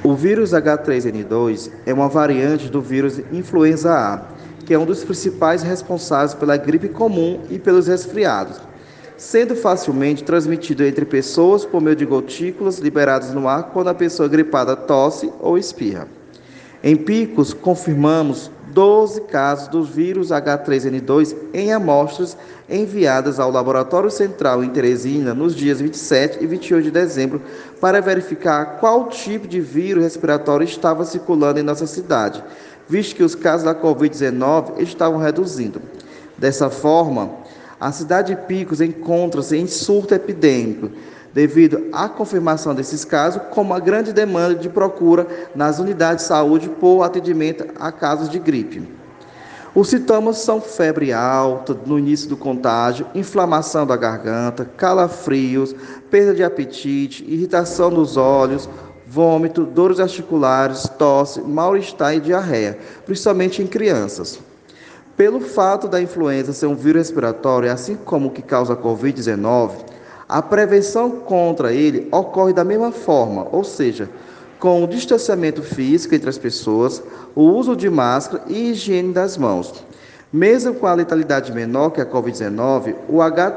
O vírus H3N2 é uma variante do vírus influenza A, que é um dos principais responsáveis pela gripe comum e pelos resfriados, sendo facilmente transmitido entre pessoas por meio de gotículas liberadas no ar quando a pessoa gripada tosse ou espirra. Em Picos, confirmamos 12 casos do vírus H3N2 em amostras enviadas ao Laboratório Central em Teresina nos dias 27 e 28 de dezembro para verificar qual tipo de vírus respiratório estava circulando em nossa cidade, visto que os casos da Covid-19 estavam reduzindo. Dessa forma, a cidade de Picos encontra-se em surto epidêmico, devido à confirmação desses casos, como a grande demanda de procura nas unidades de saúde por atendimento a casos de gripe. Os sintomas são febre alta no início do contágio, inflamação da garganta, calafrios, perda de apetite, irritação dos olhos, vômito, dores articulares, tosse, mal-estar e diarreia, principalmente em crianças. Pelo fato da influenza ser um vírus respiratório, assim como o que causa a Covid-19, a prevenção contra ele ocorre da mesma forma, ou seja, com o distanciamento físico entre as pessoas, o uso de máscara e higiene das mãos. Mesmo com a letalidade menor que a Covid-19, o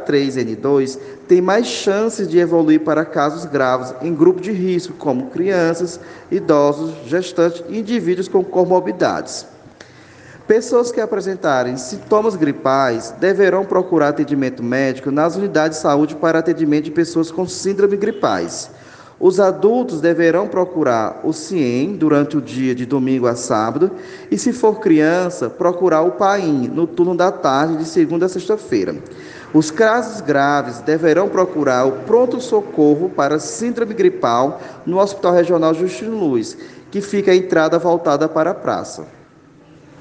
H3N2 tem mais chances de evoluir para casos graves em grupos de risco, como crianças, idosos, gestantes e indivíduos com comorbidades. Pessoas que apresentarem sintomas gripais deverão procurar atendimento médico nas unidades de saúde para atendimento de pessoas com síndrome gripais. Os adultos deverão procurar o CIEM durante o dia de domingo a sábado e, se for criança, procurar o PAIM no turno da tarde de segunda a sexta-feira. Os casos graves deverão procurar o pronto-socorro para síndrome gripal no Hospital Regional Justino Luz, que fica a entrada voltada para a praça.